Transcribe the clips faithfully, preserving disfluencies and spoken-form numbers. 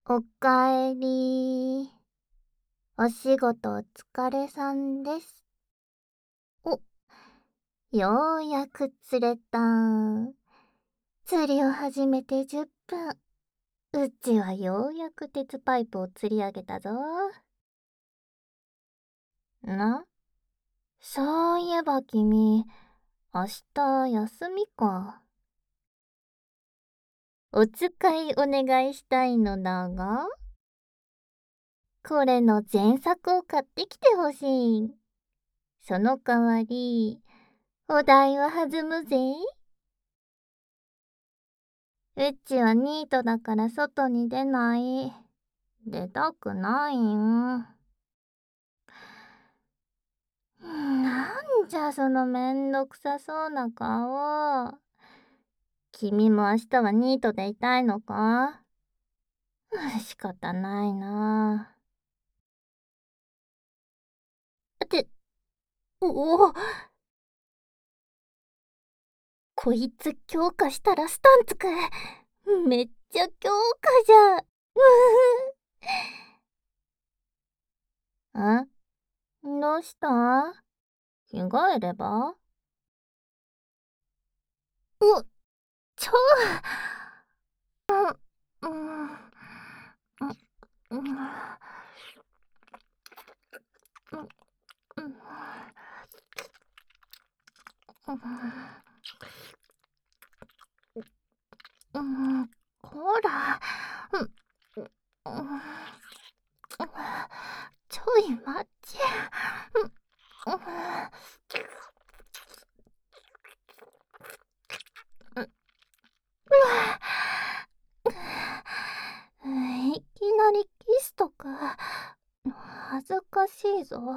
おかえり。お仕事お疲れさんです。お、ようやく釣れた。釣りを始めてじゅっぷん。うちはようやく鉄パイプを釣り上げたぞ。な、そういえば君、明日休みか。お使いお願いしたいのだが、これの前作を買ってきてほしい。その代わり、お代は弾むぜ。うちはニートだから外に出ない。出たくないん。なんじゃそのめんどくさそうな顔。君も明日はニートでいたいのか？仕方ないな。って、おお、こいつ強化したらスタンつく。めっちゃ強化じゃ。ん？どうした？着替えれば？う、ちょ、うん、うん、うん、うん、うん、うん、こら、うん、うん、ちょい待ち。うん、うん、いきなりキスとか恥ずかしいぞ。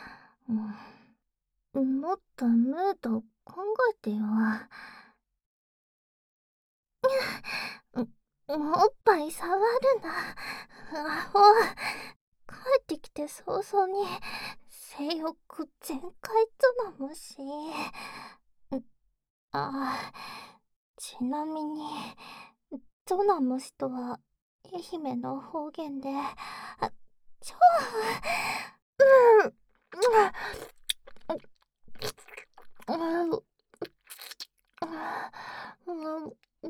うん、もっとムード考えてよ。うん、おっぱい触るな。アホ。帰ってきて早々に性欲全開となむし。あ、ちなみにゾナムシとは愛媛の方言で、あ、ちょ、うん、うん、うん、うん、うん、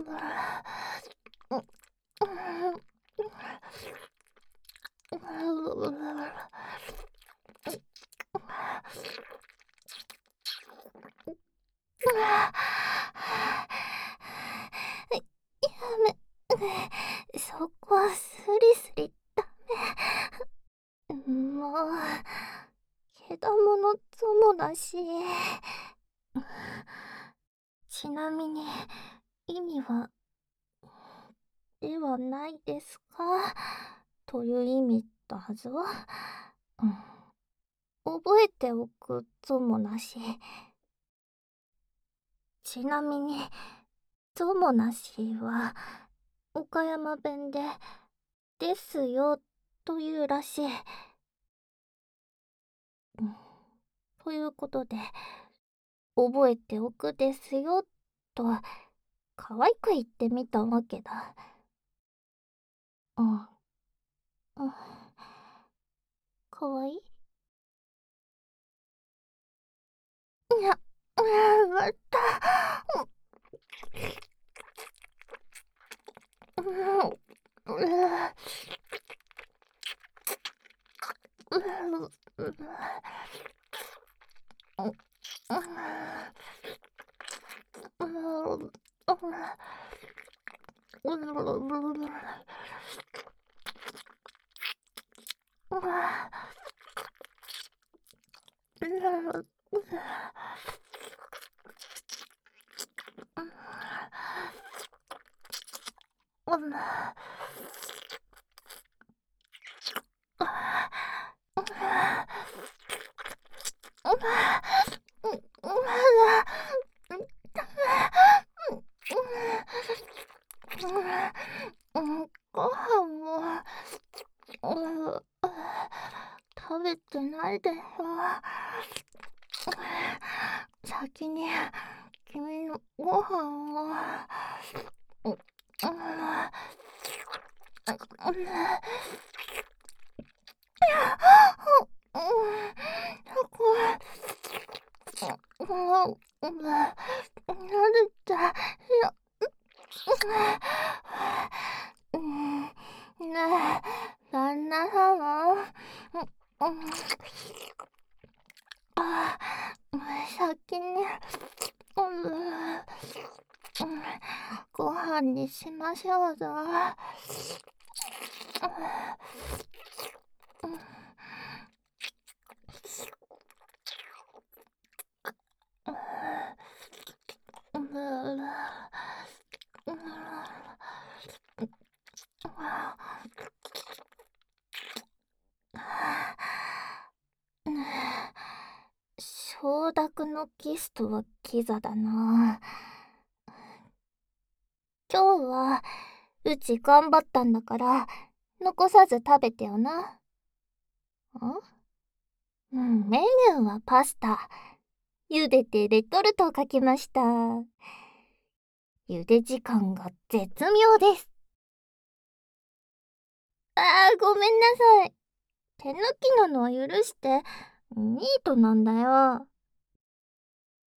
やめ、そこはスリスリダメ。もう、けだものぞもだし。ちなみに、意味は、ではないですかという意味だぞ。うん、覚えておくぞもなし。ちなみに、ぞもなしは、岡山弁で、ですよ、というらしい。うん、ということで、覚えておくですよ、と、可愛く言ってみたわけだ。うん。うん、かわいい？いや、うん、また。うん、うん、うん、うん、ご飯も、うん、食べてないでしょ。先に君のご飯を、うん、 ねえ、旦那様。あ、先に、ご飯にしましょうぞ。承諾のキスとはキザだな。今日はうち頑張ったんだから残さず食べてよな。んうん、メニューはパスタ。茹でてレトルトをかけました。茹で時間が絶妙です。あー、ごめんなさい。手抜きなのは許して。ニートなんだよ。